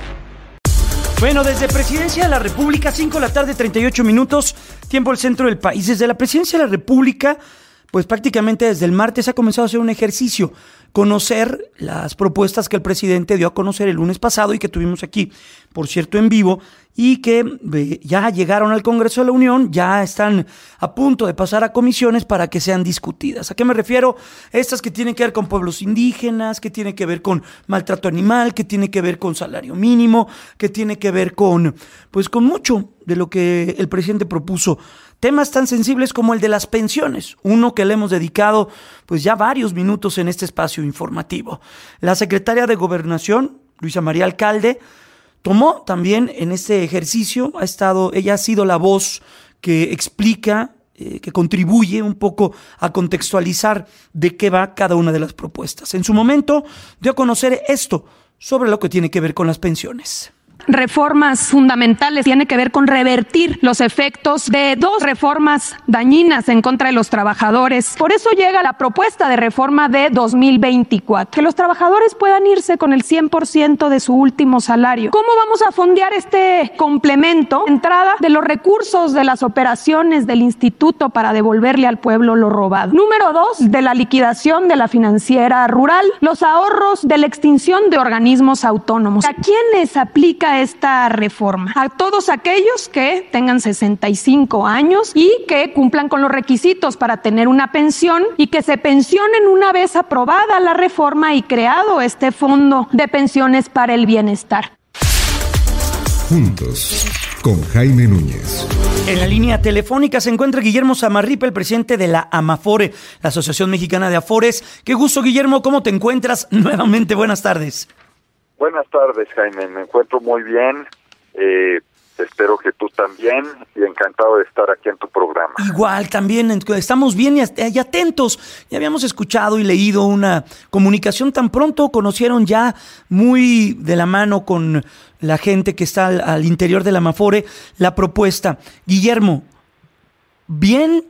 Bueno, desde Presidencia de la República, cinco de la tarde, treinta y ocho minutos, tiempo del centro del país. Desde la Presidencia de la República, pues prácticamente desde el martes ha comenzado a hacer un ejercicio, conocer las propuestas que el presidente dio a conocer el lunes pasado y que tuvimos aquí, por cierto, en vivo, y que eh, ya llegaron al Congreso de la Unión, ya están a punto de pasar a comisiones para que sean discutidas. ¿A qué me refiero? Estas que tienen que ver con pueblos indígenas, que tienen que ver con maltrato animal, que tienen que ver con salario mínimo, que tiene que ver con, pues con mucho de lo que el presidente propuso. Temas tan sensibles como el de las pensiones, uno que le hemos dedicado pues ya varios minutos en este espacio informativo. La secretaria de Gobernación, Luisa María Alcalde, tomó también en este ejercicio, ha estado, ella ha sido la voz que explica, eh, que contribuye un poco a contextualizar de qué va cada una de las propuestas. En su momento dio a conocer esto sobre lo que tiene que ver con las pensiones. Reformas fundamentales tiene que ver con revertir los efectos de dos reformas dañinas en contra de los trabajadores. Por eso llega la propuesta de reforma de dos mil veinticuatro, que los trabajadores puedan irse con el cien por ciento de su último salario. ¿Cómo vamos a fondear este complemento? Entrada de los recursos de las operaciones del instituto para devolverle al pueblo lo robado. Número dos, de la liquidación de la financiera rural, los ahorros de la extinción de organismos autónomos. ¿A quién les aplica esta reforma? A todos aquellos que tengan sesenta y cinco años y que cumplan con los requisitos para tener una pensión y que se pensionen una vez aprobada la reforma y creado este fondo de pensiones para el bienestar. Juntos, con Jaime Núñez. En la línea telefónica se encuentra Guillermo Samarripa, el presidente de la AMAFORE, la Asociación Mexicana de Afores. Qué gusto, Guillermo, ¿cómo te encuentras? Nuevamente, buenas tardes. Buenas tardes, Jaime. Me encuentro muy bien. Eh, espero que tú también. Y encantado de estar aquí en tu programa. Igual, también estamos bien y, y atentos. Ya habíamos escuchado y leído una comunicación tan pronto. Conocieron ya muy de la mano con la gente que está al, al interior de la AMAFORE la propuesta. Guillermo, bien.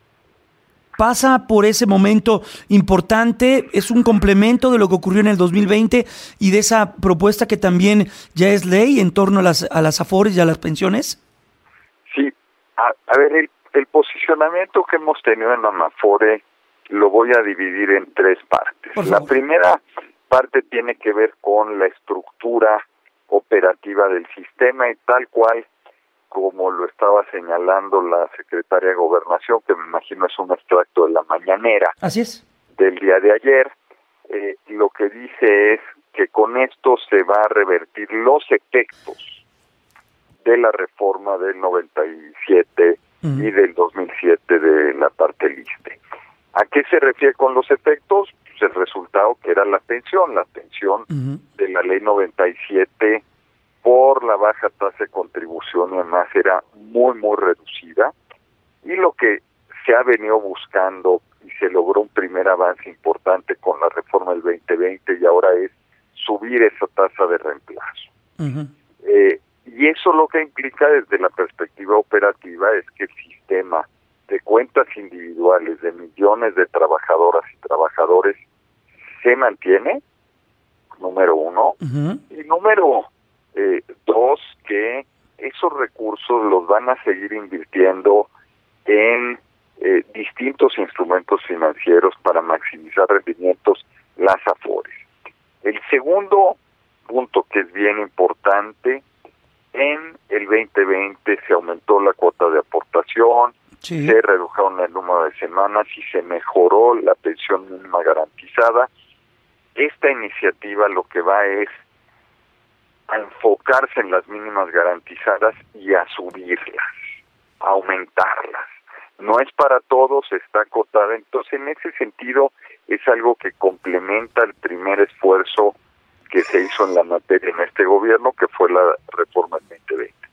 Pasa por ese momento importante, es un complemento de lo que ocurrió en el dos mil veinte y de esa propuesta que también ya es ley en torno a las a las afores y a las pensiones. Sí, a, a ver, el, el posicionamiento que hemos tenido en la AMAFORE lo voy a dividir en tres partes. La primera parte tiene que ver con la estructura operativa del sistema y tal cual como lo estaba señalando la secretaria de Gobernación, que me imagino es un extracto de la mañanera. Así es. Del día de ayer, eh, lo que dice es que con esto se va a revertir los efectos de la reforma del noventa y siete uh-huh. y del dos mil siete de la parte del I S S S T E. ¿A qué se refiere con los efectos? Pues el resultado que era la pensión, la pensión uh-huh. de la ley noventa y siete por la baja tasa de contribución y además era muy, muy reducida. Y lo que se ha venido buscando y se logró un primer avance importante con la reforma del veinte veinte y ahora es subir esa tasa de reemplazo. Uh-huh. Eh, y eso lo que implica desde la perspectiva operativa es que el sistema de cuentas individuales de millones de trabajadoras y trabajadores se mantiene, número uno, uh-huh. y número eh, dos, que esos recursos los van a seguir invirtiendo en eh, distintos instrumentos financieros para maximizar rendimientos, las AFORES. El segundo punto que es bien importante, en el veinte veinte se aumentó la cuota de aportación, sí. se redujeron el número de semanas y se mejoró la pensión mínima garantizada. Esta iniciativa lo que va es a enfocarse en las mínimas garantizadas y a subirlas, a aumentarlas. No es para todos, está acotada. Entonces, en ese sentido, es algo que complementa el primer esfuerzo que se hizo en la materia en este gobierno, que fue la reforma del veinte veinte.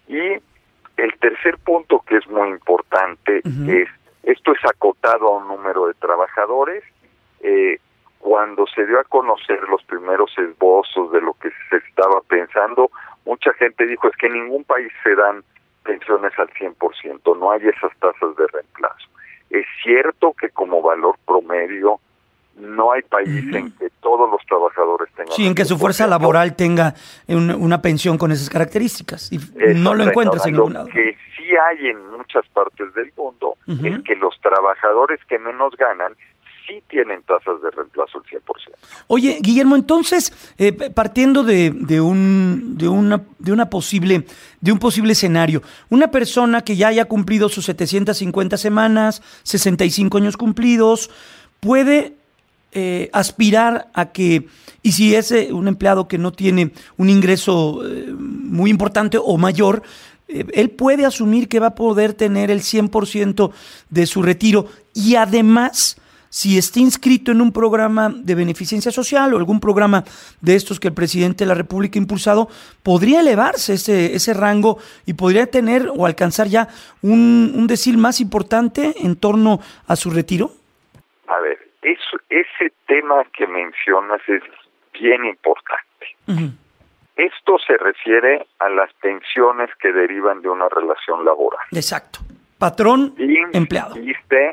Y el tercer punto que es muy importante uh-huh. es, esto es acotado a un número de trabajadores. Eh, cuando se dio a conocer los primeros esbozos de lo que se estaba pensando, mucha gente dijo, es que en ningún país se dan pensiones al cien por ciento, no hay esas tasas de reemplazo. Es cierto que como valor promedio no hay país uh-huh. en que todos los trabajadores tengan... Sí, en que su fuerza laboral tenga un, una pensión con esas características. Y Eso, no lo encuentras en ningún lado. lado. Lo que sí hay en muchas partes del mundo uh-huh. es que los trabajadores que menos ganan sí tienen tasas de reemplazo al cien por ciento. Oye, Guillermo, entonces, eh, partiendo de, de un de una de una posible de un posible escenario, una persona que ya haya cumplido sus setecientas cincuenta semanas, sesenta y cinco años cumplidos, puede eh, aspirar a que, y si es eh, un empleado que no tiene un ingreso eh, muy importante o mayor, eh, él puede asumir que va a poder tener el cien por ciento de su retiro y además, si está inscrito en un programa de beneficencia social o algún programa de estos que el presidente de la República ha impulsado, podría elevarse ese ese rango y podría tener o alcanzar ya un, un decil más importante en torno a su retiro. A ver, eso, ese tema que mencionas es bien importante. Uh-huh. Esto se refiere a las pensiones que derivan de una relación laboral. Exacto. Patrón, y, empleado. Y,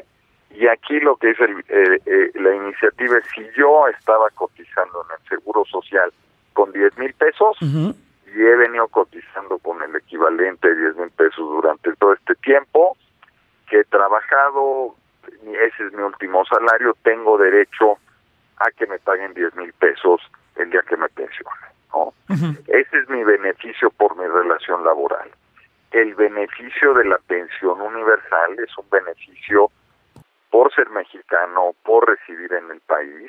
y aquí lo que es el, eh, eh, la iniciativa es, si yo estaba cotizando en el Seguro Social con diez mil pesos uh-huh. y he venido cotizando con el equivalente de diez mil pesos durante todo este tiempo, que he trabajado, ese es mi último salario, tengo derecho a que me paguen diez mil pesos el día que me pensione, ¿no? Uh-huh. Ese es mi beneficio por mi relación laboral. El beneficio de la pensión universal es un beneficio por ser mexicano, por residir en el país,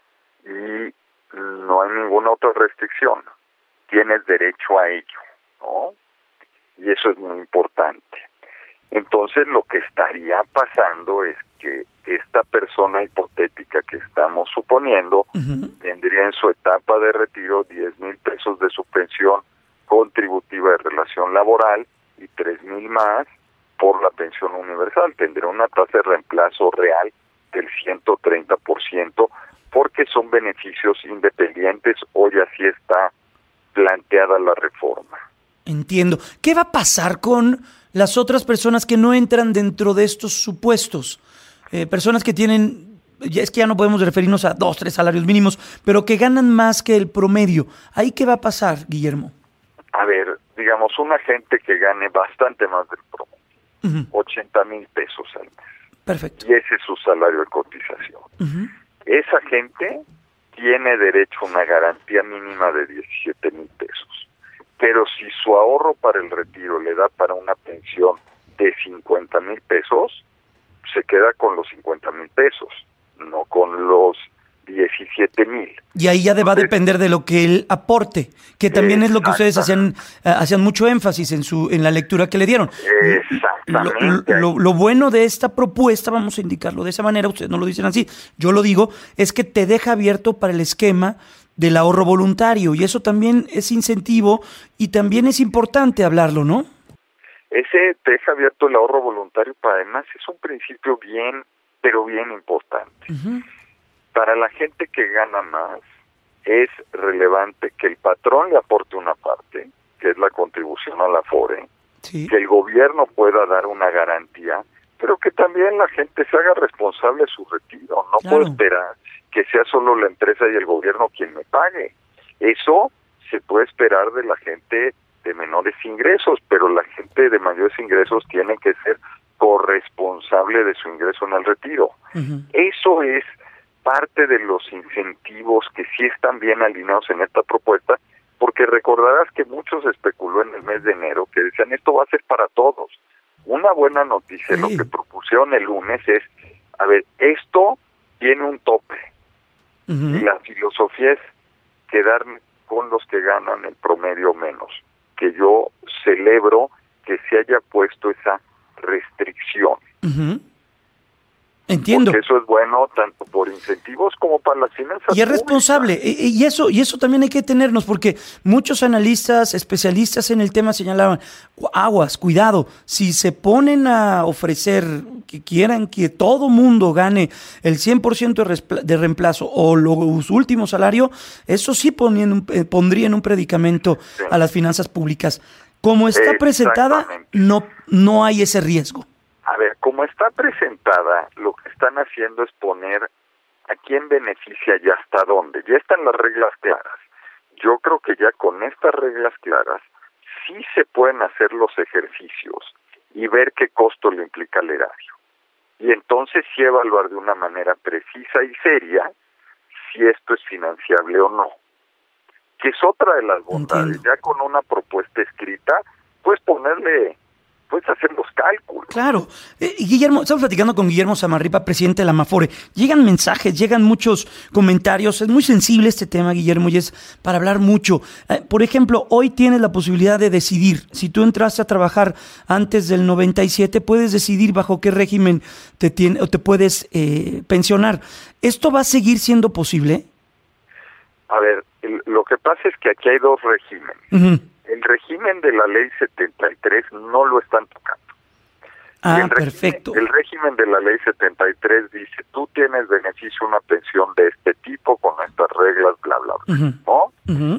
y no hay ninguna otra restricción. Tienes derecho a ello, ¿no? Y eso es muy importante. Entonces, lo que estaría pasando es que esta persona hipotética que estamos suponiendo uh-huh. tendría en su etapa de retiro diez mil pesos de su pensión contributiva de relación laboral y tres mil más por la pensión universal. Tendría una tasa de reemplazo real del ciento treinta por ciento porque son beneficios independientes. Hoy así está planteada la reforma. Entiendo. ¿Qué va a pasar con las otras personas que no entran dentro de estos supuestos? Eh, personas que tienen, ya es que ya no podemos referirnos a dos, tres salarios mínimos, pero que ganan más que el promedio. ¿Ahí qué va a pasar, Guillermo? A ver, digamos, una gente que gane bastante más del promedio. Uh-huh. ochenta mil pesos al mes. Perfecto. Y ese es su salario de cotización. Uh-huh. Esa gente tiene derecho a una garantía mínima de diecisiete mil pesos. Pero si su ahorro para el retiro le da para una pensión de cincuenta mil pesos, se queda con los cincuenta mil pesos, no con los diecisiete mil. Y ahí ya va a depender de lo que él aporte, que también es lo que ustedes hacían hacían mucho énfasis en su en la lectura que le dieron. Exactamente. Lo, lo, lo bueno de esta propuesta, vamos a indicarlo de esa manera, ustedes no lo dicen así, yo lo digo, es que te deja abierto para el esquema del ahorro voluntario, y eso también es incentivo y también es importante hablarlo, ¿no? Ese te deja abierto el ahorro voluntario, pero además es un principio bien, pero bien importante. Uh-huh. Para la gente que gana más, es relevante que el patrón le aporte una parte, que es la contribución a la Afore, sí. que el gobierno pueda dar una garantía, pero que también la gente se haga responsable de su retiro. No claro. puedo esperar que sea solo la empresa y el gobierno quien me pague. Eso se puede esperar de la gente de menores ingresos, pero la gente de mayores ingresos tiene que ser corresponsable de su ingreso en el retiro. Uh-huh. Eso es parte de los incentivos que sí están bien alineados en esta propuesta, porque recordarás que muchos especuló en el mes de enero que decían esto va a ser para todos. Una buena noticia, sí. lo que propusieron el lunes es, a ver, esto tiene un tope. Uh-huh. Y la filosofía es quedarme con los que ganan el promedio menos, que yo celebro que se haya puesto esa restricción. Uh-huh. Entiendo. Porque eso es bueno tanto por incentivos como para las finanzas y es responsable, y, y eso y eso también hay que tenernos, porque muchos analistas, especialistas en el tema señalaban, aguas, cuidado, si se ponen a ofrecer que quieran que todo mundo gane el cien por ciento de reemplazo o los últimos salarios, eso sí ponían, eh, pondría en un predicamento sí. a las finanzas públicas. Como está presentada, no, no hay ese riesgo. A ver, como está presentada, lo que están haciendo es poner a quién beneficia y hasta dónde. Ya están las reglas claras. Yo creo que ya con estas reglas claras sí se pueden hacer los ejercicios y ver qué costo le implica al erario. Y entonces sí evaluar de una manera precisa y seria si esto es financiable o no. Que es otra de las bondades. Entiendo. Ya con una propuesta escrita, puedes ponerle... puedes hacer los cálculos. Claro. Eh, Guillermo, estamos platicando con Guillermo Samarripa, presidente de la Amafore. Llegan mensajes, llegan muchos comentarios. Es muy sensible este tema, Guillermo, y es para hablar mucho. Eh, por ejemplo, hoy tienes la posibilidad de decidir. Si tú entraste a trabajar antes del noventa y siete, puedes decidir bajo qué régimen te, tiene, o te puedes eh, pensionar. ¿Esto va a seguir siendo posible? A ver, el, lo que pasa es que aquí hay dos regímenes. Uh-huh. El régimen de la ley setenta y tres no lo están tocando. Ah, el régimen, perfecto. El régimen de la ley setenta y tres dice, tú tienes beneficio una pensión de este tipo con estas reglas, bla, bla, bla, uh-huh. ¿no? Uh-huh.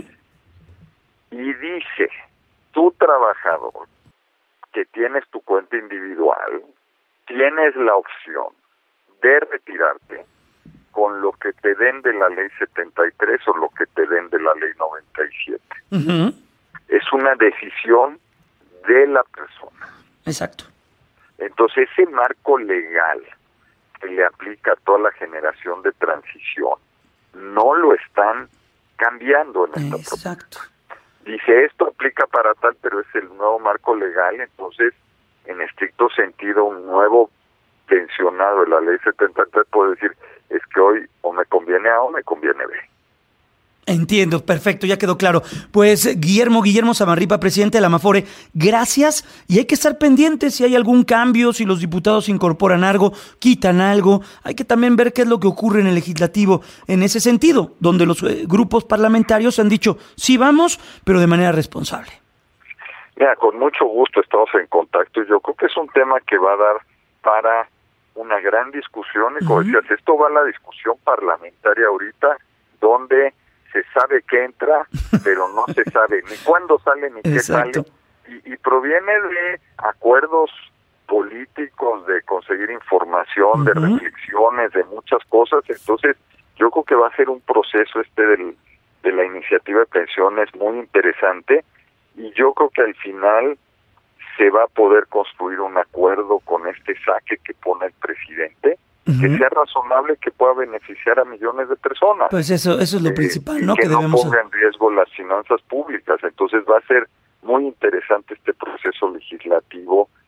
Y dice, tú trabajador que tienes tu cuenta individual, tienes la opción de retirarte con lo que te den de la ley setenta y tres o lo que te den de la ley noventa y siete. Uh-huh. Es una decisión de la persona. Exacto. Entonces, ese marco legal que le aplica a toda la generación de transición, no lo están cambiando en esta Exacto. propuesta. Dice, esto aplica para tal, pero es el nuevo marco legal, entonces, en estricto sentido, un nuevo pensionado de la ley setenta y tres puede decir, es que hoy o me conviene A o me conviene B. Entiendo, perfecto, ya quedó claro. Pues Guillermo, Guillermo Samarripa, presidente de la Amafore, gracias, y hay que estar pendientes si hay algún cambio, si los diputados incorporan algo, quitan algo, hay que también ver qué es lo que ocurre en el legislativo en ese sentido, donde los eh, grupos parlamentarios han dicho, sí vamos, pero de manera responsable. Mira, con mucho gusto estamos en contacto y yo creo que es un tema que va a dar para una gran discusión, y como uh-huh. decías, esto va a la discusión parlamentaria ahorita, donde se sabe que entra, pero no se sabe ni cuándo sale ni qué sale, y, y proviene de acuerdos políticos, de conseguir información, uh-huh. de reflexiones, de muchas cosas. Entonces yo creo que va a ser un proceso este del, de la iniciativa de pensiones muy interesante, y yo creo que al final se va a poder construir un acuerdo con este saque que pone el presidente, uh-huh. que sea razonable, que pueda beneficiar a millones de personas. Pues eso eso es lo eh, principal, ¿no? Que, que no debemos... ponga en riesgo las finanzas públicas. Entonces va a ser muy interesante este proceso legislativo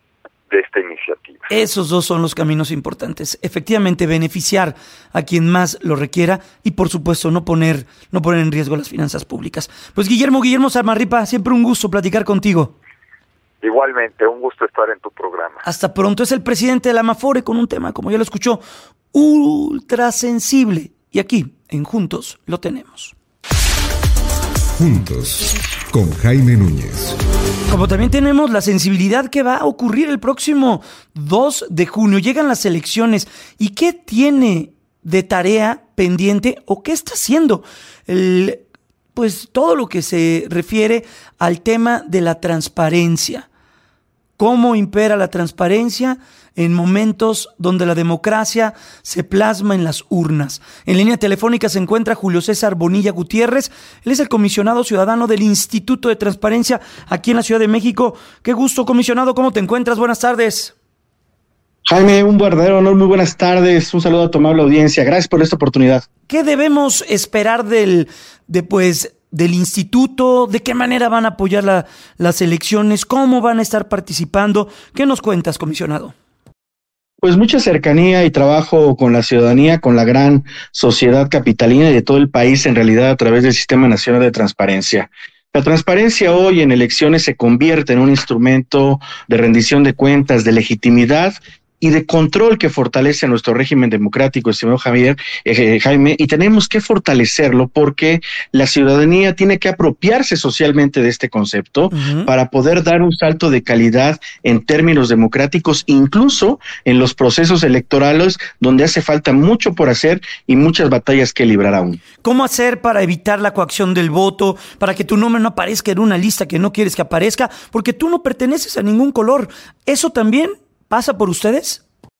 de esta iniciativa. Esos dos son los caminos importantes. Efectivamente, beneficiar a quien más lo requiera y, por supuesto, no poner, no poner en riesgo las finanzas públicas. Pues Guillermo, Guillermo Zamarripa, siempre un gusto platicar contigo. Igualmente, un gusto estar en tu programa. Hasta pronto. Es el presidente de la Amafore con un tema, como ya lo escuchó, ultra sensible. Y aquí, en Juntos, lo tenemos. Juntos, con Jaime Núñez. Como también tenemos la sensibilidad que va a ocurrir el próximo dos de junio. Llegan las elecciones. ¿Y qué tiene de tarea pendiente o qué está haciendo? El, pues todo lo que se refiere al tema de la transparencia. ¿Cómo impera la transparencia en momentos donde la democracia se plasma en las urnas? En línea telefónica se encuentra Julio César Bonilla Gutiérrez. Él es el comisionado ciudadano del Instituto de Transparencia aquí en la Ciudad de México. Qué gusto, comisionado. ¿Cómo te encuentras? Buenas tardes. Jaime, un verdadero honor. Muy buenas tardes. Un saludo a tu amable audiencia. Gracias por esta oportunidad. ¿Qué debemos esperar del, de, pues, del instituto? ¿De qué manera van a apoyar la, las elecciones? ¿Cómo van a estar participando? ¿Qué nos cuentas, comisionado? Pues mucha cercanía y trabajo con la ciudadanía, con la gran sociedad capitalina y de todo el país, en realidad, a través del Sistema Nacional de Transparencia. La transparencia hoy en elecciones se convierte en un instrumento de rendición de cuentas, de legitimidad y de control que fortalece a nuestro régimen democrático, estimado Javier, eh, Jaime, y tenemos que fortalecerlo porque la ciudadanía tiene que apropiarse socialmente de este concepto uh-huh. para poder dar un salto de calidad en términos democráticos, incluso en los procesos electorales donde hace falta mucho por hacer y muchas batallas que librar aún. ¿Cómo hacer para evitar la coacción del voto, para que tu nombre no aparezca en una lista que no quieres que aparezca, porque tú no perteneces a ningún color? ¿Eso también pasa por ustedes?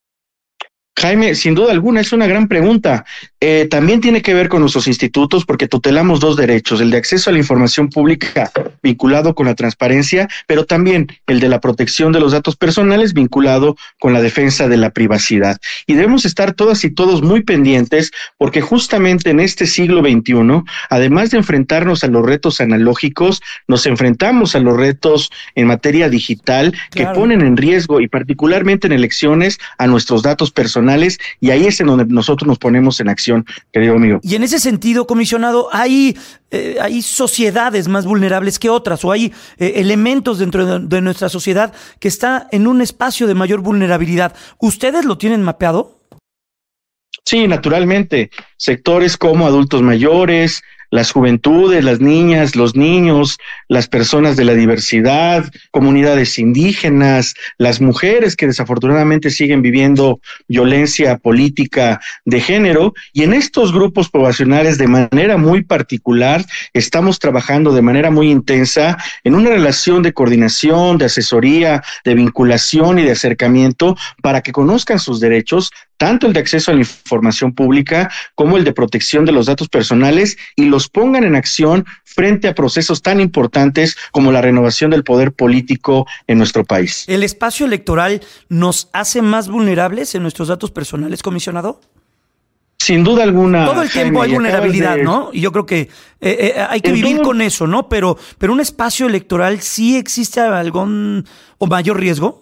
Jaime, sin duda alguna, es una gran pregunta. Eh, también tiene que ver con nuestros institutos porque tutelamos dos derechos, el de acceso a la información pública vinculado con la transparencia, pero también el de la protección de los datos personales vinculado con la defensa de la privacidad. Y debemos estar todas y todos muy pendientes porque justamente en este siglo veintiuno, además de enfrentarnos a los retos analógicos, nos enfrentamos a los retos en materia digital que claro. ponen en riesgo y particularmente en elecciones a nuestros datos personales. Y ahí es en donde nosotros nos ponemos en acción, querido amigo. Y en ese sentido, comisionado, ¿hay, eh, hay sociedades más vulnerables que otras o hay eh, elementos dentro de, de nuestra sociedad que está en un espacio de mayor vulnerabilidad? ¿Ustedes lo tienen mapeado? Sí, naturalmente. Sectores como adultos mayores, las juventudes, las niñas, los niños, las personas de la diversidad, comunidades indígenas, las mujeres que desafortunadamente siguen viviendo violencia política de género, y en estos grupos poblacionales de manera muy particular estamos trabajando de manera muy intensa en una relación de coordinación, de asesoría, de vinculación y de acercamiento para que conozcan sus derechos, tanto el de acceso a la información pública como el de protección de los datos personales y los pongan en acción frente a procesos tan importantes como la renovación del poder político en nuestro país. ¿El espacio electoral nos hace más vulnerables en nuestros datos personales, comisionado? Sin duda alguna. Todo el tiempo Jaime, hay vulnerabilidad, de... ¿no? Y yo creo que eh, eh, hay que el vivir todo... con eso, ¿no? Pero, pero un espacio electoral, ¿sí existe algún o mayor riesgo?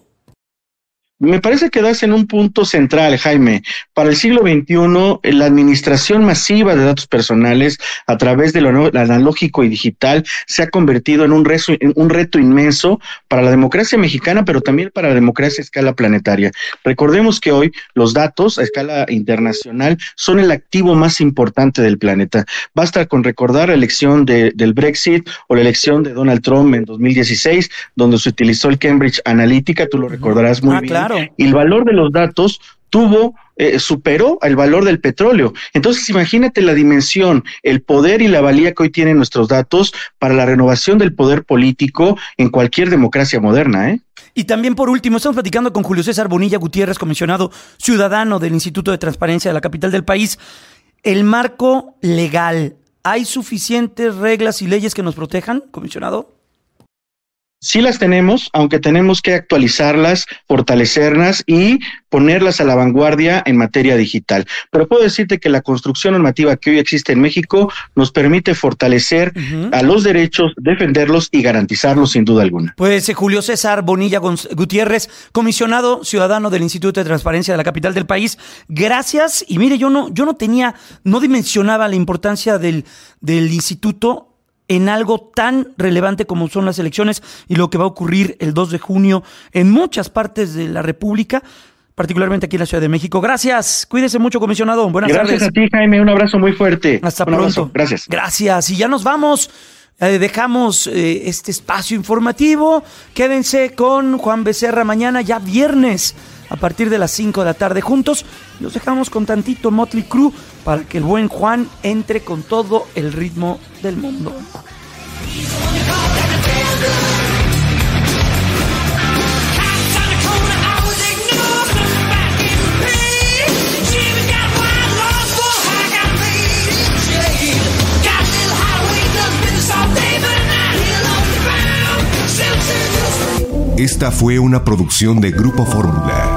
Me parece que das en un punto central, Jaime. Para el siglo veintiuno, la administración masiva de datos personales a través de lo analógico y digital se ha convertido en un, rezo, en un reto inmenso para la democracia mexicana, pero también para la democracia a escala planetaria. Recordemos que hoy los datos a escala internacional son el activo más importante del planeta. Basta con recordar la elección de, del Brexit o la elección de Donald Trump en dos mil dieciséis, donde se utilizó el Cambridge Analytica, tú lo recordarás muy ah, bien. Claro. Y el valor de los datos tuvo, eh, superó el valor del petróleo. Entonces, imagínate la dimensión, el poder y la valía que hoy tienen nuestros datos para la renovación del poder político en cualquier democracia moderna, ¿eh? Y también, por último, estamos platicando con Julio César Bonilla Gutiérrez, comisionado ciudadano del Instituto de Transparencia de la capital del país. El marco legal, ¿hay suficientes reglas y leyes que nos protejan, comisionado? Sí las tenemos, aunque tenemos que actualizarlas, fortalecerlas y ponerlas a la vanguardia en materia digital. Pero puedo decirte que la construcción normativa que hoy existe en México nos permite fortalecer uh-huh. a los derechos, defenderlos y garantizarlos sin duda alguna. Pues eh, Julio César Bonilla Gutiérrez, comisionado ciudadano del Instituto de Transparencia de la capital del país, gracias. Y mire, yo no, yo no tenía, no dimensionaba la importancia del, del instituto en algo tan relevante como son las elecciones y lo que va a ocurrir el dos de junio en muchas partes de la República, particularmente aquí en la Ciudad de México. Gracias, cuídese mucho, comisionado. Buenas Gracias tardes. Gracias a ti, Jaime, un abrazo muy fuerte. Hasta un pronto. Abrazo. Gracias. Gracias, y ya nos vamos. Eh, dejamos eh, este espacio informativo. Quédense con Juan Becerra mañana, ya viernes, a partir de las cinco de la tarde juntos. Los dejamos con tantito Motley Crue para que el buen Juan entre con todo el ritmo del mundo. Esta fue una producción de Grupo Fórmula.